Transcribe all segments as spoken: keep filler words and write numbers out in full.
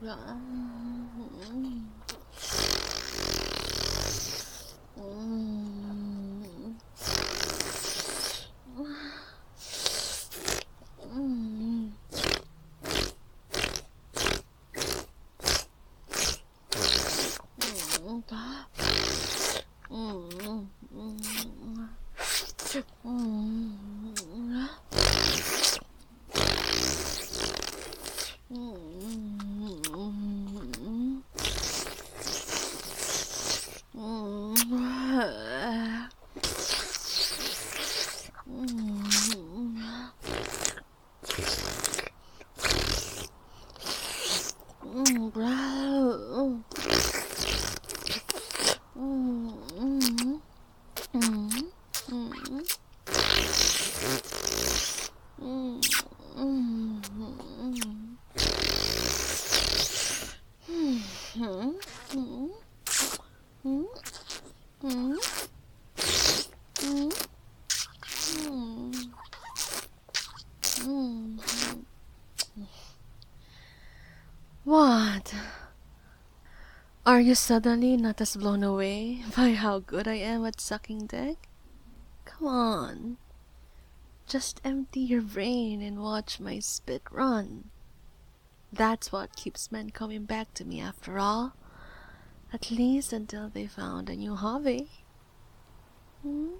What? Are you suddenly not as blown away by how good I am at sucking dick? Come on. Just empty your brain and watch my spit run. That's what keeps men coming back to me after all. At least until they found a new hobby. Hmm?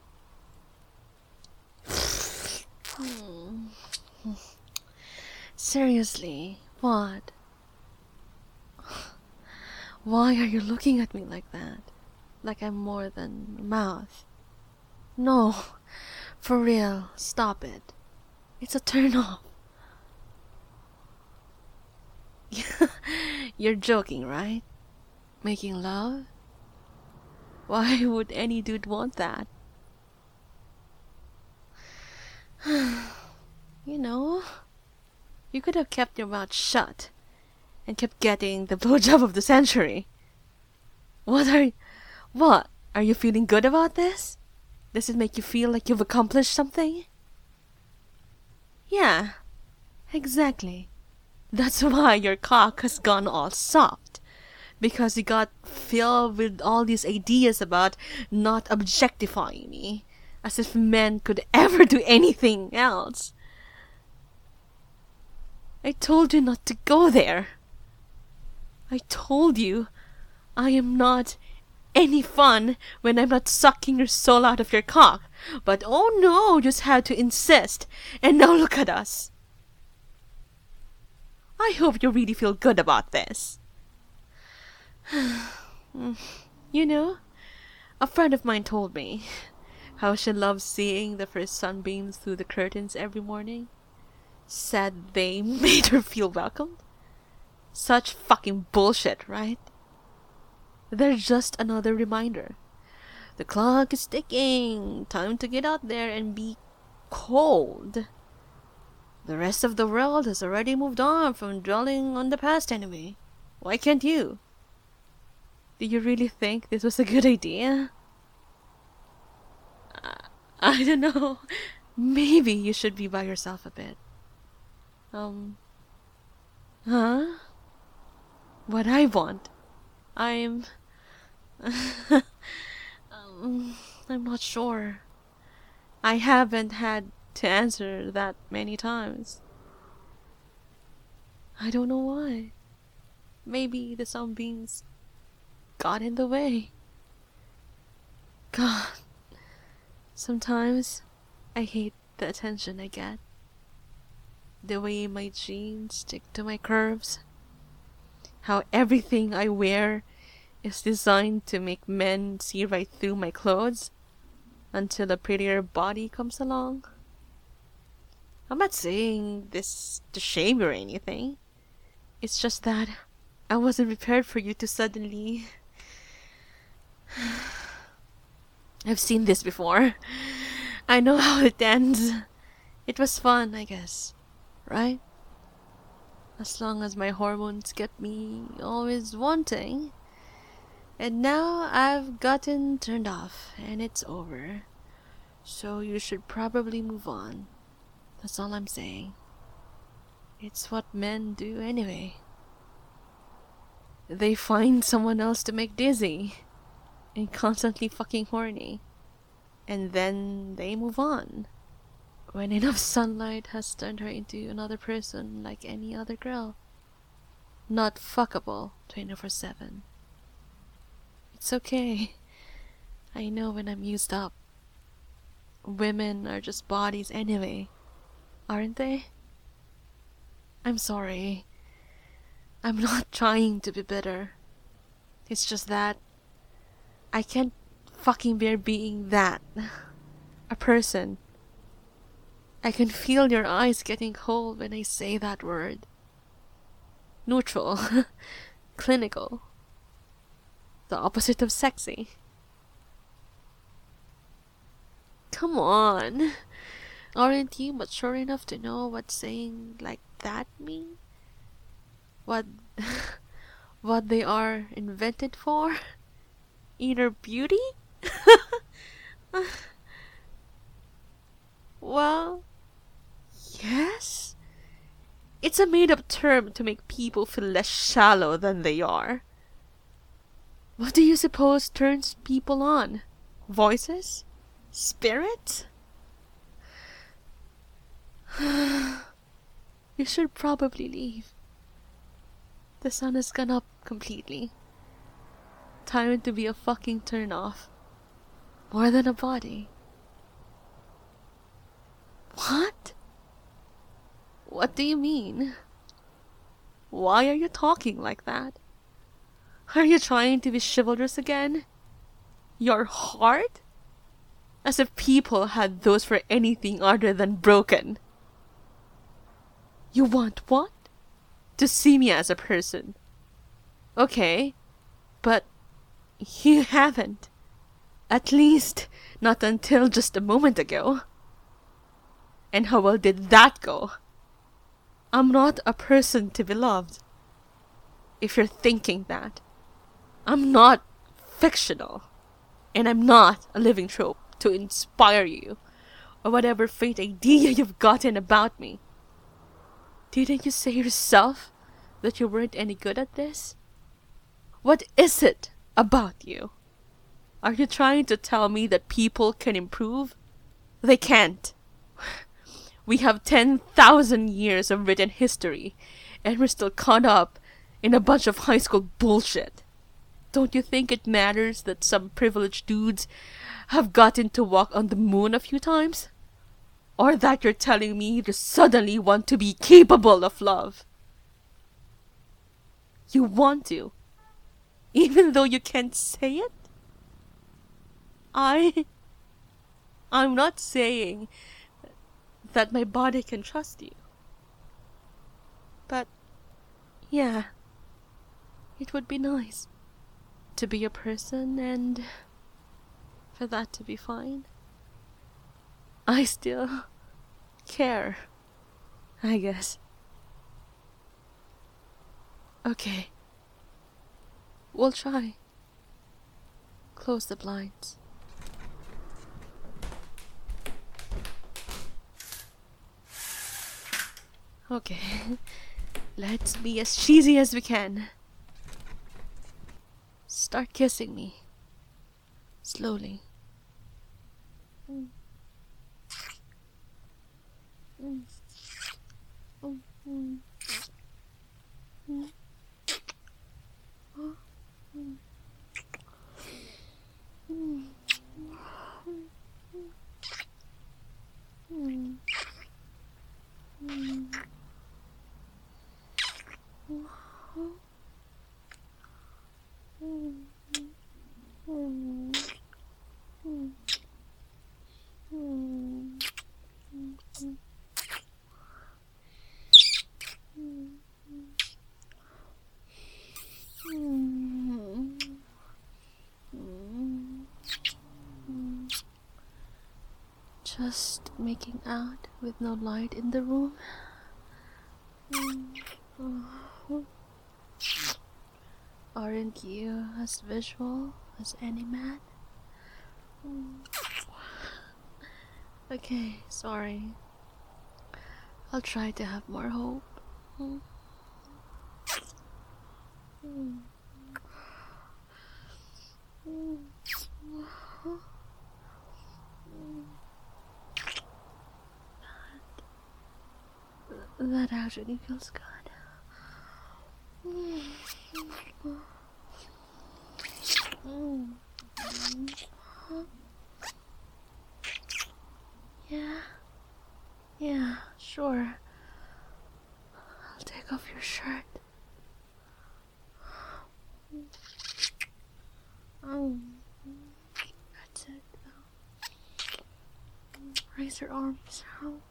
Hmm. Seriously, what? Why are you looking at me like that? Like I'm more than a mouth? No, for real, stop it. It's a turn off. You're joking, right? Making love? Why would any dude want that? You know, you could have kept your mouth shut and kept getting the blowjob of the century. What are... What? Are you feeling good about this? Does it make you feel like you've accomplished something? Yeah, exactly. That's why your cock has gone all soft. Because you got filled with all these ideas about not objectifying me. As if men could ever do anything else. I told you not to go there. I told you I am not any fun when I'm not sucking your soul out of your cock. But oh no, you just had to insist. And now look at us. I hope you really feel good about this. You know, a friend of mine told me how she loves seeing the first sunbeams through the curtains every morning. Said they made her feel welcomed. Such fucking bullshit, right? They're just another reminder. The clock is ticking. Time to get out there and be cold. The rest of the world has already moved on from dwelling on the past anyway. Why can't you? Do you really think this was a good idea? Uh, I don't know. Maybe you should be by yourself a bit. Um... Huh? What I want? I'm... um, I'm not sure. I haven't had to answer that many times. I don't know why. Maybe the sunbeams got in the way. God, sometimes I hate the attention I get. The way my jeans stick to my curves. How everything I wear is designed to make men see right through my clothes until a prettier body comes along. I'm not saying this to shame you or anything. It's just that I wasn't prepared for you to suddenly... I've seen this before. I know how it ends. It was fun, I guess. Right? As long as my hormones kept me always wanting. And now I've gotten turned off and it's over. So you should probably move on. That's all I'm saying. It's what men do anyway. they find someone else to make dizzy and constantly fucking horny. And then they move on. When enough sunlight has turned her into another person like any other girl. Not fuckable twenty-four seven. It's okay. I know when I'm used up. Women are just bodies anyway, aren't they? I'm sorry. I'm not trying to be bitter. It's just that I can't fucking bear being that. A person. I can feel your eyes getting cold when I say that word. Neutral. Clinical. The opposite of sexy. Come on. Aren't you mature enough to know what saying like that mean? What what they are invented for? Inner beauty? Well, yes. It's a made-up term to make people feel less shallow than they are. What do you suppose turns people on? Voices? Spirit? You should probably leave. The sun has gone up completely. Time to be a fucking turn off. More than a body. What? What do you mean? Why are you talking like that? Are you trying to be chivalrous again? Your heart? As if people had those for anything other than broken. You want what? To see me as a person. Okay, but you haven't. At least, not until just a moment ago. And how well did that go? I'm not a person to be loved. If you're thinking that. I'm not fictional. And I'm not a living trope to inspire you. Or whatever faint idea you've gotten about me. Didn't you say yourself that you weren't any good at this? What is it about you? Are you trying to tell me that people can improve? They can't. We have ten thousand years of written history, and we're still caught up in a bunch of high school bullshit. Don't you think it matters that some privileged dudes have gotten to walk on the moon a few times? Or that you're telling me you suddenly want to be capable of love? You want to, even though you can't say it? I... I'm not saying that my body can trust you. But, yeah, it would be nice to be a person and for that to be fine. I still care, I guess. Okay, we'll try. Close the blinds. Okay, let's be as cheesy as we can. Start kissing me. Slowly. Mm. Mm. Oh, mm. Mm. Oh, mm. Mm. Mm. Mm. Just making out with no light in the room. Aren't you as visual as any man? Okay, sorry. I'll try to have more hope. that actually feels good. Yeah, yeah, sure. I'll take off your shirt. Oh, that's it. Raise your arms.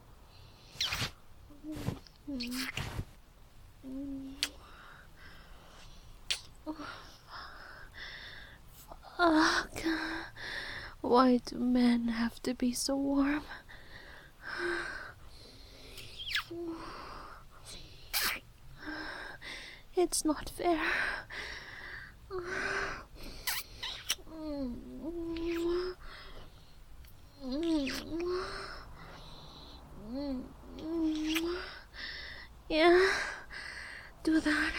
Fuck. Why do men have to be so warm? It's not fair. Yeah, do that.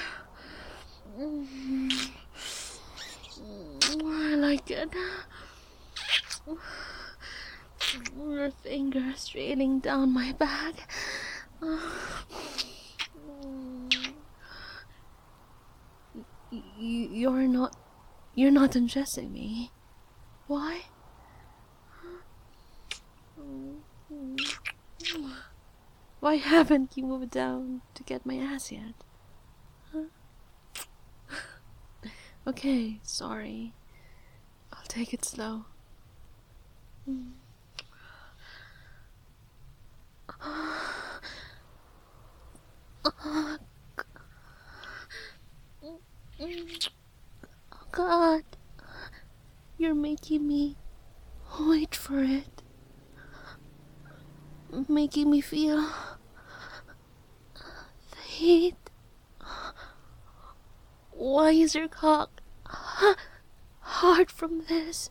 I like it. Your fingers trailing down my back. You, you're not, you're not undressing me. Why? Why haven't you moved down to get my ass yet? Huh? Okay, sorry. I'll take it slow. Mm. Oh, God. You're making me wait for it. Making me feel the heat. Why is your cock hard from this?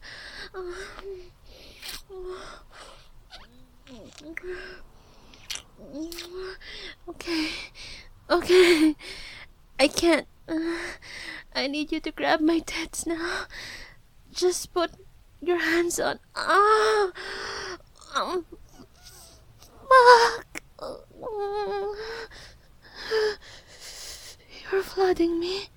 Okay, okay, I can't. Uh, I need you to grab my tits now. Just put your hands on. Ah, um, fuck. You're flooding me.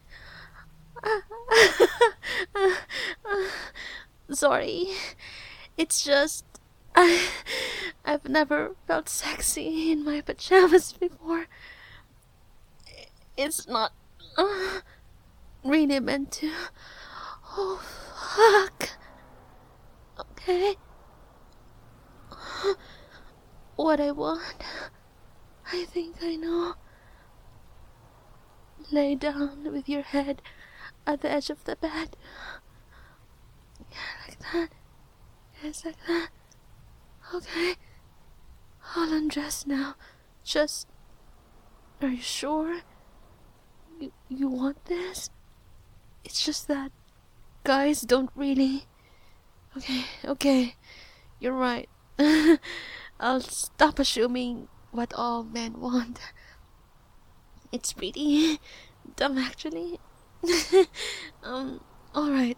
Sorry, it's just I, I've never felt sexy in my pajamas before. It's not uh, really meant to. Oh, fuck. Okay. What I want, I think I know. Lay down with your head at the edge of the bed. Yeah, like that. Yes, like that. Okay. I'll undress now. Just... Are you sure? You, you want this? It's just that guys don't really... Okay, okay. You're right. I'll stop assuming what all men want. It's pretty dumb, actually. um, alright.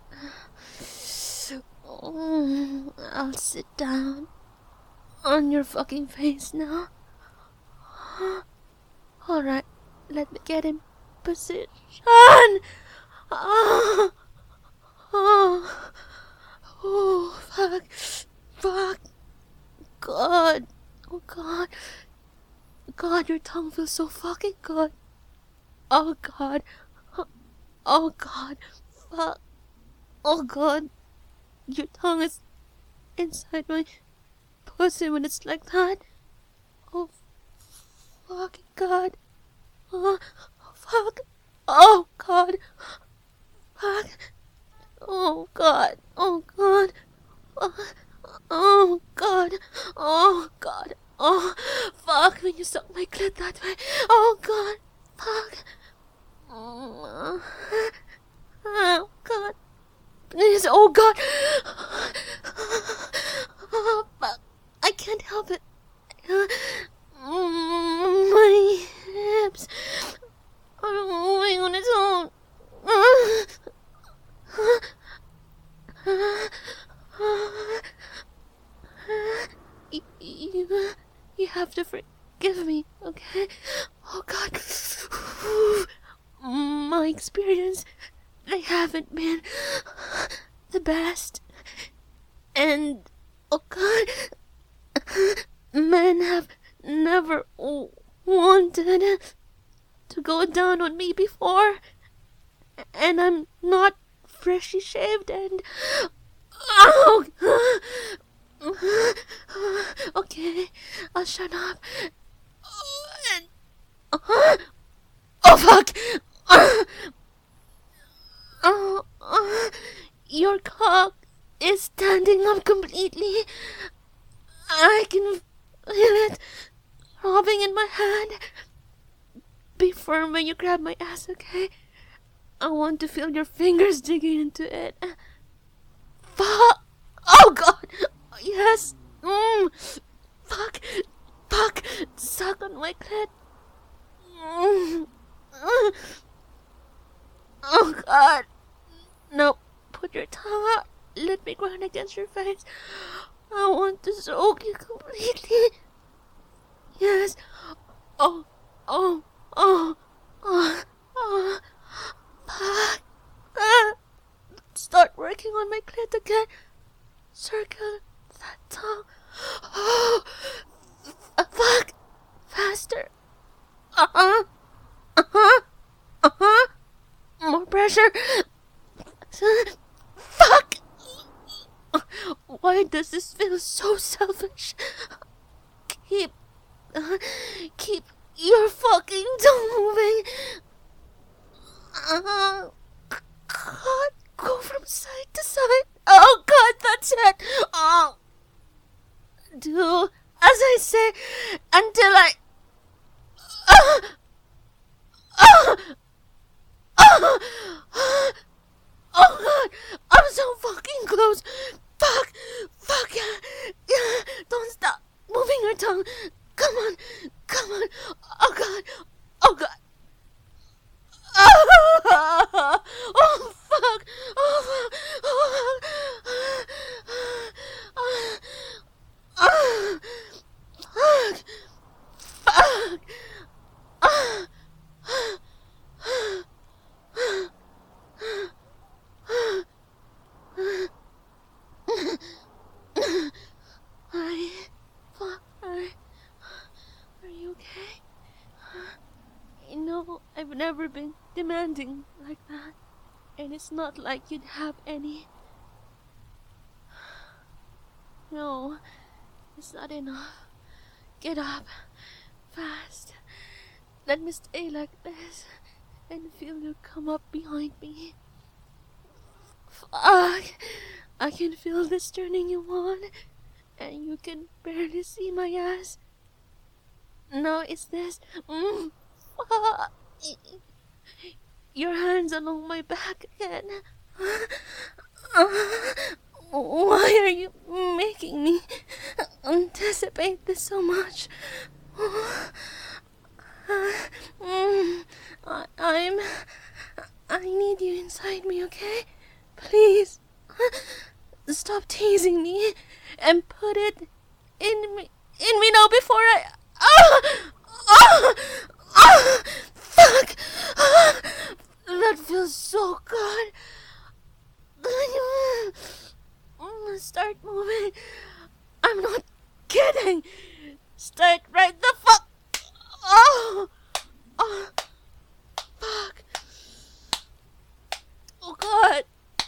Oh, I'll sit down on your fucking face now. Alright, let me get in position. Oh, oh, oh, fuck, fuck, God, oh God, God, your tongue feels so fucking good. Oh God, oh God, fuck, oh God, your tongue is inside my pussy when it's like that. Oh, fucking God, oh, fuck, oh God, fuck, oh God, oh God, oh God, oh God, oh fuck, when you suck my clit that way, oh God, fuck, oh God, please, oh God, oh fuck, I can't help it, my hips are moving on its own. You, you have to forgive me, okay? my experience, they haven't been the best. And, oh God, men have never wanted to go down on me before. And I'm not freshly shaved and... Oh! Okay, I'll shut up. Oh, fuck! Oh, oh, your cock is standing up completely. I can feel it throbbing in my hand. Be firm when you grab my ass, okay? I want to feel your fingers digging into it. Fuck! Oh God! Yes! Mm. Fuck! Fuck! Suck on my clit. Mm. Oh God! No, put your tongue out. Let me grind against your face. I want to soak you completely. Yes. Oh, oh, oh, oh, oh. Fuck. Ah. Start working on my clit again. Circle that tongue. Oh, f- fuck. Faster. Uh-huh. Uh-huh. Uh-huh. More pressure. Fuck. Why does this feel so selfish? Keep, uh, keep your fucking tongue moving. Uh, God, go from side to side. Oh God, that's it. Oh, do as I say until I. Uh, uh, uh, uh, oh God, I'm so fucking close. Fuck, fuck, yeah, yeah. Don't stop moving your tongue. Come on, come on. Oh God, oh God. Oh, oh fuck, oh fuck, oh fuck. Oh, fuck, fuck. Oh, I, fuck, I, are you okay? You know, I've never been demanding like that, and it's not like you'd have any. No, it's not enough. Get up, fast. Let me stay like this, and feel you come up behind me. Fuck, I can feel this turning you on, and you can barely see my ass. Now it's this. Mm. Fuck. Your hands along my back again. Why are you making me anticipate this so much? I, I'm... I need you inside me, okay? Please. Stop teasing me and put it in me, in me now before I... Oh! Oh! Oh! Fuck! Oh, that feels so good. Start moving. I'm not kidding. Start right the fuck. Oh! Oh! Fuck! Oh God!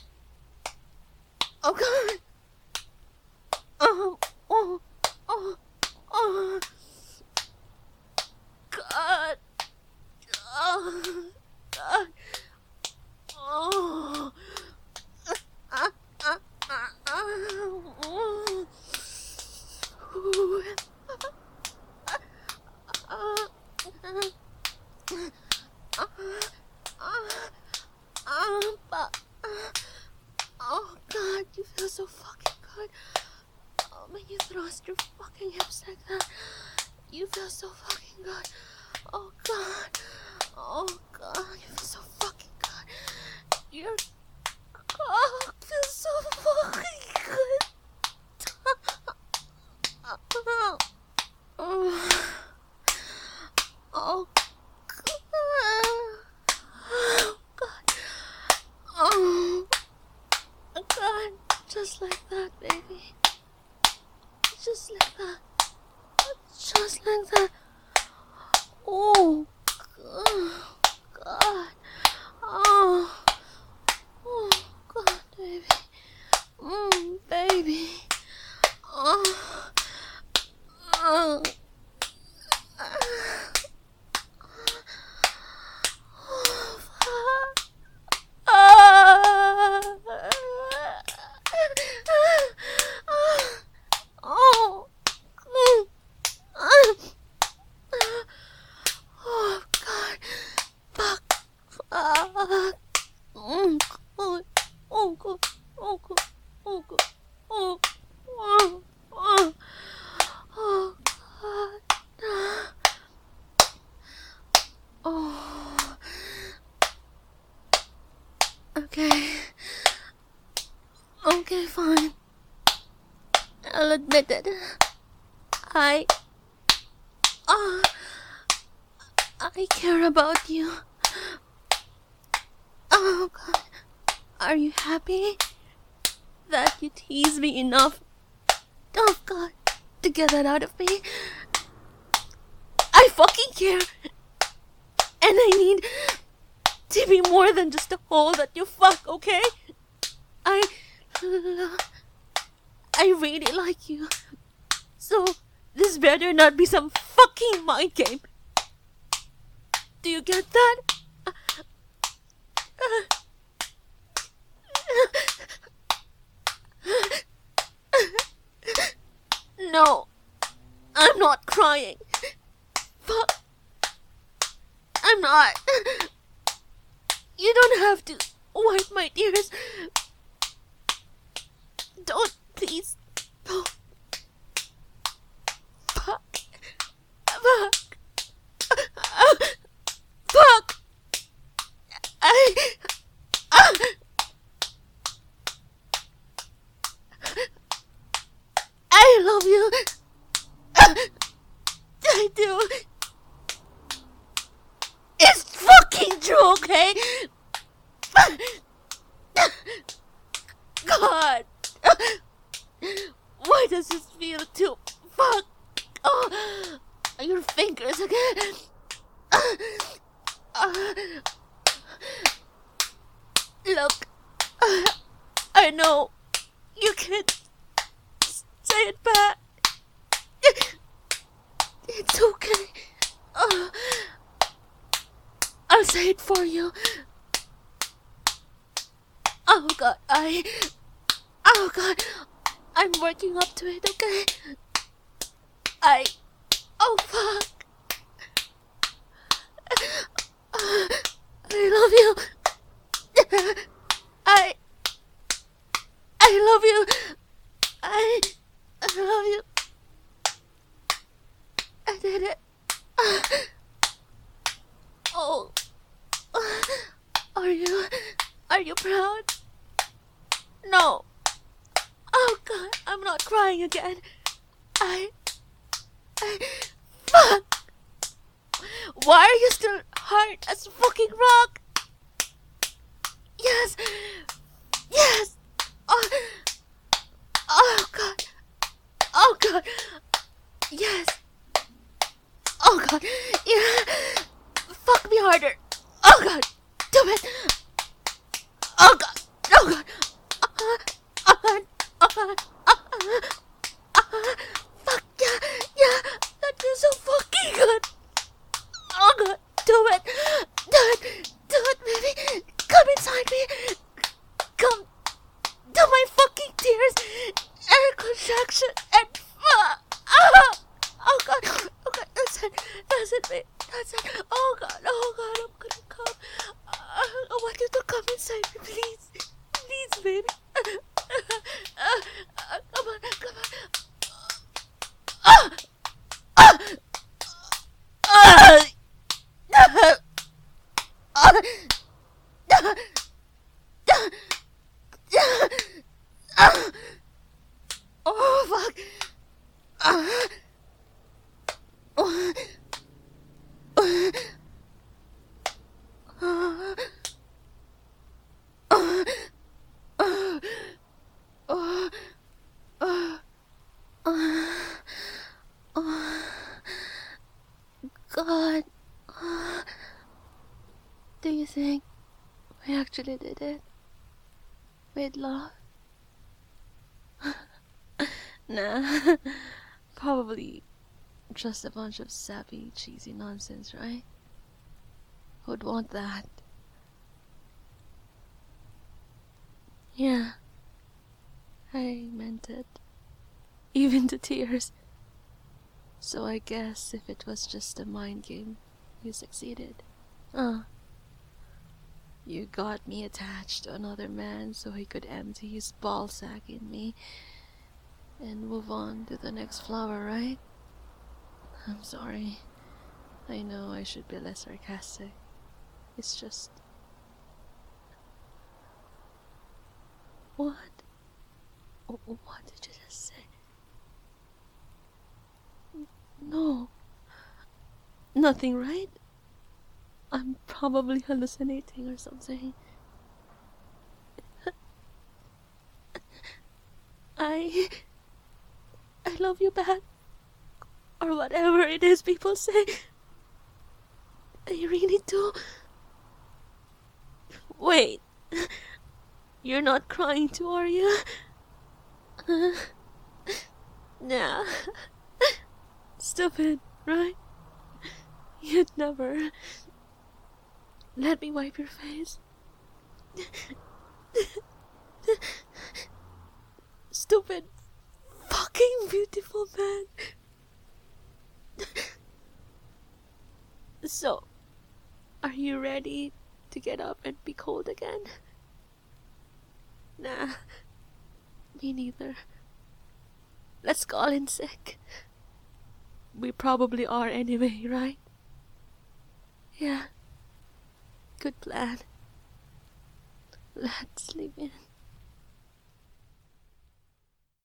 Oh God! Oh! Oh! Oh! Oh! God! Oh, God. Oh. Ah, ah, ah, ah. Oh. Ooh. Ah, ah, ah, ah, ah, oh, God, you feel so fucking good. Oh, when you thrust your fucking hips like that, you feel so fucking good. Oh God, oh God, you feel so fucking good. Your cock feels so fucking good. Oh, oh God. Just like that. Just like that. Oh, God. Oh, oh, God, baby. Mm, baby. Oh, oh. Oh, fuck. Ah. Oh. Mm. Oh, God. Fuck. Fuck. Mm. Oh, oh, God. Oh, God. Oh, God. Oh, oh, oh, oh, God. Oh. Okay. Okay, fine. I'll admit it. I... Uh, I care about you. Oh, God. Are you happy that you tease me enough? Oh, God. To get that out of me? I fucking care. And I need to be more than just a hole that you fuck, okay? I... I really like you. So, this better not be some fucking mind game. Do you get that? No, I'm not crying. Fuck. I'm not. You don't have to wipe my tears. Don't, please. Don't. Fuck. Fuck. Fuck. I... I love you. I do. It's fucking true, okay? God. Why does this feel too... Fuck. Oh, your fingers again. Uh, look, uh, I know you can't say it back. It's okay. Uh, I'll say it for you. Oh, God, I... Oh, God, I'm working up to it, okay? I... Oh, fuck. Uh, I love you. I... I love you. I... I love you. I did it. Uh, oh. Uh, are you... Are you proud? No. Oh, God, I'm not crying again. I... I... Fuck! Why are you still hard as fucking rock? Yes! Yes! Oh, oh, God! Oh, God! Yes! Oh, God! Yeah! Fuck me harder! Oh, God! Do it! Oh, God! Oh, God! Uh, oh, God! Oh, God! Uh, uh, uh, fuck yeah! Yeah! That feels so fucking good! Oh, God! Do it! Do it! Do it, baby! Come inside me! Come to my fucking tears and contraction and fuck! Ah! Oh, God! Oh, God! That's it! That's it, babe! That's it! Oh, God! Oh, God! I'm gonna come! Uh, I want you to come inside me, please! Please, baby! Uh, uh, come on! Come on! Ah! Ah! Ah! Oh, fuck. Oh. think we actually did it? Made love? Nah. Probably just a bunch of sappy, cheesy nonsense, right? Who'd want that? Yeah. I meant it. Even to tears. So I guess if it was just a mind game, you succeeded. Uh. You got me attached to another man so he could empty his ball sack in me and move on to the next flower, right? I'm sorry. I know I should be less sarcastic. It's just... What? What did you just say? No. Nothing, right? I'm probably hallucinating or something. I... I love you back. Or whatever it is people say. I really do. Wait. You're not crying too, are you? Uh, nah. Stupid, right? You'd never. Let me wipe your face. Stupid, fucking beautiful man. So, are you ready to get up and be cold again? Nah, me neither. Let's call in sick. We probably are anyway, right? Yeah. Good plan. Let's sleep in.